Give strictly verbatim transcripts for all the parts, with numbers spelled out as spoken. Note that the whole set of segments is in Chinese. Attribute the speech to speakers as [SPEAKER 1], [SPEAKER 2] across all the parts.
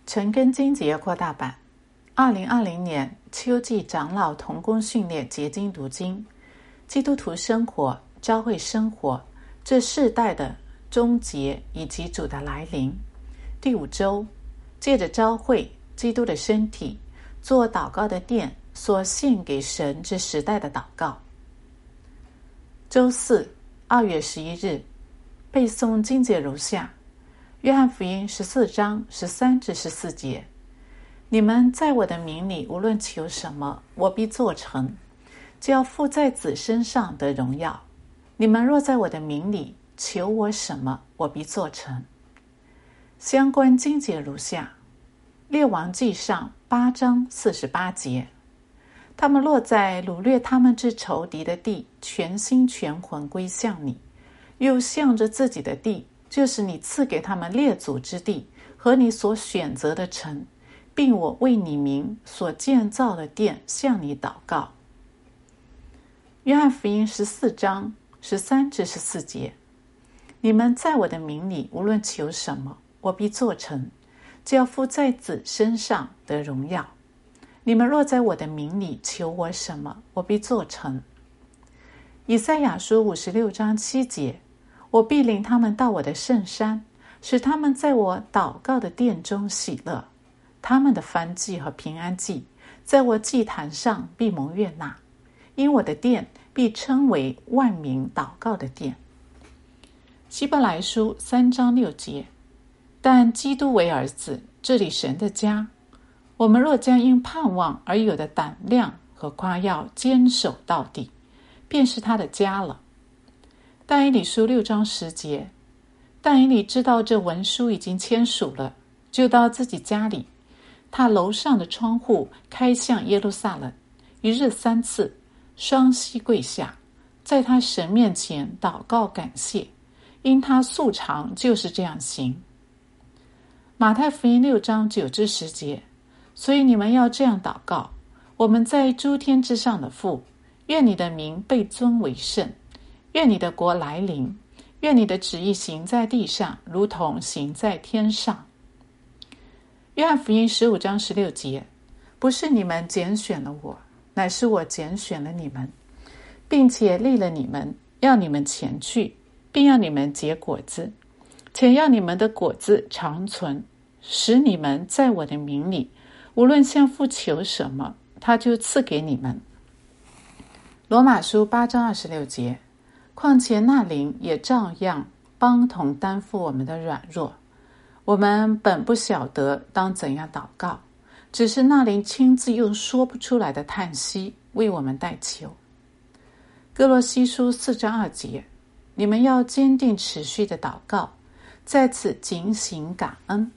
[SPEAKER 1] 陈根金节扩大版，二零二零年秋季长老同工训练结晶读经，基督徒生活、教会生活，这世代的终结以及主的来临。第五周，借着教会基督的身体做祷告的殿所献给神之时代的祷告。周四，二月十一日，背诵经节如下：约翰福音十四章十三至十四节，你们在我的名里无论求什么，我必做成，就要父在子身上得荣耀。你们若在我的名里求我什么，我必做成。相关经节如下：列王纪上八章四十八节，他们落在掳掠他们之仇敌的地，全心全魂归向你，又向着自己的地，就是你赐给他们列祖之地和你所选择的城，并我为你名所建造的殿向你祷告。约翰福音十四章十三至十四节，你们在我的名里无论求什么，我必做成，就要父在子身上得荣耀。你们若在我的名里求我什么，我必做成。以赛亚书五十六章七节，我必领他们到我的圣山，使他们在我祷告的殿中喜乐。他们的燔祭和平安祭，在我祭坛上必蒙悦纳，因我的殿必称为万民祷告的殿。希伯来书三章六节，但基督为儿子，这里神的家，我们若将因盼望而有的胆量和夸耀坚守到底，便是他的家了。但以理书六章十节，但以理知道这文书已经签署了，就到自己家里，他楼上的窗户开向耶路撒冷，一日三次双膝跪下，在他神面前祷告感谢，因他素常就是这样行。马太福音六章九至十节，所以你们要这样祷告：我们在诸天之上的父，愿你的名被尊为圣，愿你的国来临，愿你的旨意行在地上，如同行在天上。约翰福音十五章十六节，不是你们拣选了我，乃是我拣选了你们，并且立了你们，要你们前去，并要你们结果子，且要你们的果子长存，使你们在我的名里无论向父求什么，他就赐给你们。罗马书八章二十六节，况且那灵也照样帮同担负我们的软弱，我们本不晓得当怎样祷告，只是那灵亲自用说不出来的叹息为我们代求。哥罗西书四章二节，你们要坚定持续的祷告，在此警醒感恩。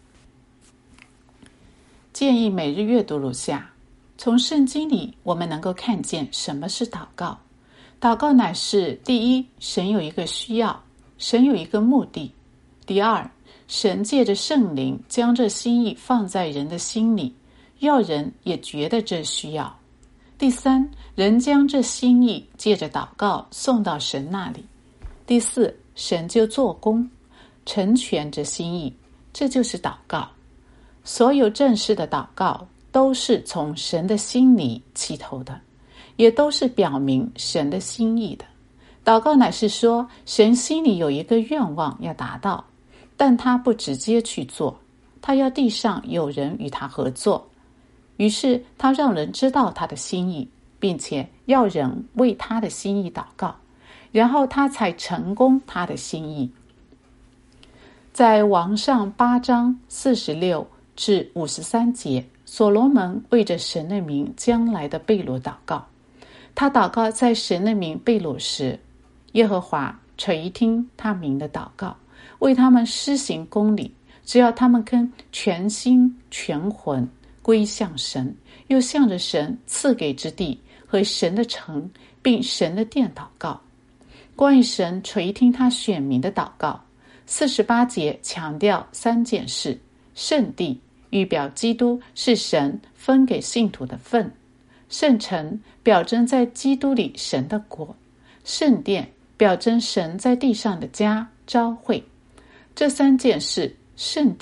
[SPEAKER 1] 建议每日阅读如下：从圣经里我们能够看见什么是祷告。祷告乃是第一，神有一个需要，神有一个目的；第二，神借着圣灵将这心意放在人的心里，要人也觉得这需要；第三，人将这心意借着祷告送到神那里；第四，神就做工成全这心意，这就是祷告。所有正式的祷告都是从神的心里起头的，也都是表明神的心意的。祷告乃是说，神心里有一个愿望要达到，但他不直接去做，他要地上有人与他合作，于是他让人知道他的心意，并且要人为他的心意祷告，然后他才成功他的心意。在王上八章四十六至五十三节，所罗门为着神的名将来的被掳祷告。他祷告在神的名被掳时，耶和华垂听他名的祷告，为他们施行公理，只要他们跟全心全魂归向神，又向着神赐给之地和神的城并神的殿祷告。关于神垂听他选民的祷告，四十八节强调三件事：圣地预表基督是神分给信徒的份，圣城表征在基督里神的国，圣殿表征神在地上的家召会。这三件事，圣地、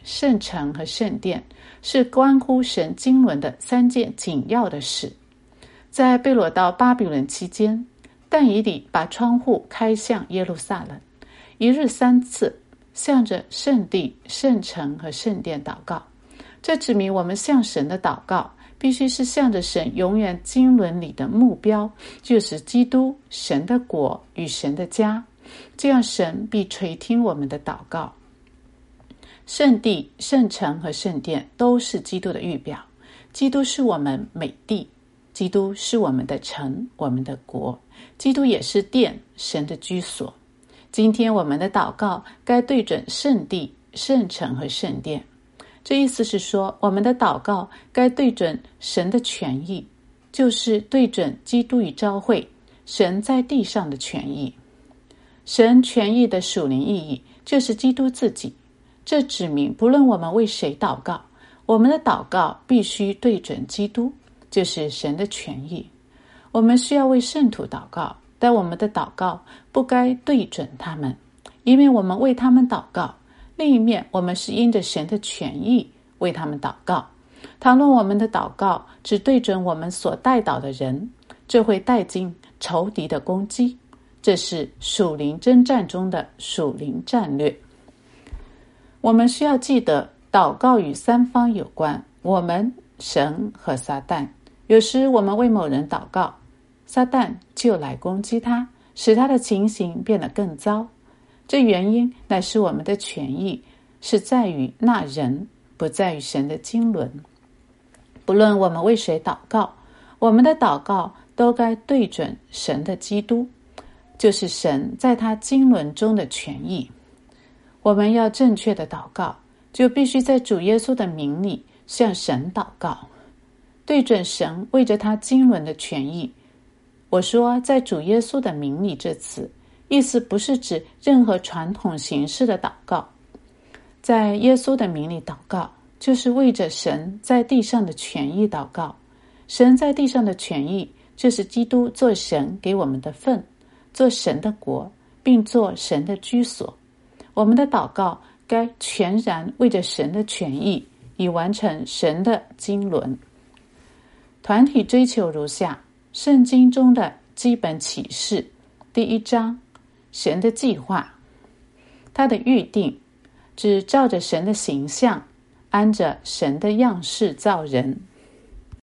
[SPEAKER 1] 圣城和圣殿是关乎神经纶的三件紧要的事。在被掳到巴比伦期间，但以理把窗户开向耶路撒冷，一日三次向着圣地、圣城和圣殿祷告。这指明我们向神的祷告必须是向着神永远经纶里的目标，就是基督、神的国与神的家，这样神必垂听我们的祷告。圣地、圣城和圣殿都是基督的预表，基督是我们美地，基督是我们的城，我们的国，基督也是殿，神的居所。今天我们的祷告该对准圣地、圣城和圣殿，这意思是说，我们的祷告该对准神的权益，就是对准基督与召会，神在地上的权益。神权益的属灵意义就是基督自己，这指明不论我们为谁祷告，我们的祷告必须对准基督，就是神的权益。我们需要为圣徒祷告，但我们的祷告不该对准他们，因为我们为他们祷告，另一面我们是因着神的权益为他们祷告。倘若我们的祷告只对准我们所代祷的人，这会带进仇敌的攻击，这是属灵征战中的属灵战略。我们需要记得，祷告与三方有关，我们、神和撒旦。有时我们为某人祷告，撒旦就来攻击他，使他的情形变得更糟。这原因乃是我们的权益是在于那人，不在于神的经纶。不论我们为谁祷告，我们的祷告都该对准神的基督，就是神在他经纶中的权益。我们要正确的祷告，就必须在主耶稣的名里向神祷告，对准神为着他经纶的权益。我说在主耶稣的名里这词，意思不是指任何传统形式的祷告。在耶稣的名里祷告，就是为着神在地上的权益祷告。神在地上的权益，就是基督做神给我们的份，做神的国，并做神的居所。我们的祷告该全然为着神的权益，以完成神的经纶。团体追求如下：圣经中的基本启示，第一章，神的计划。他的预定，指照着神的形象，按着神的样式造人。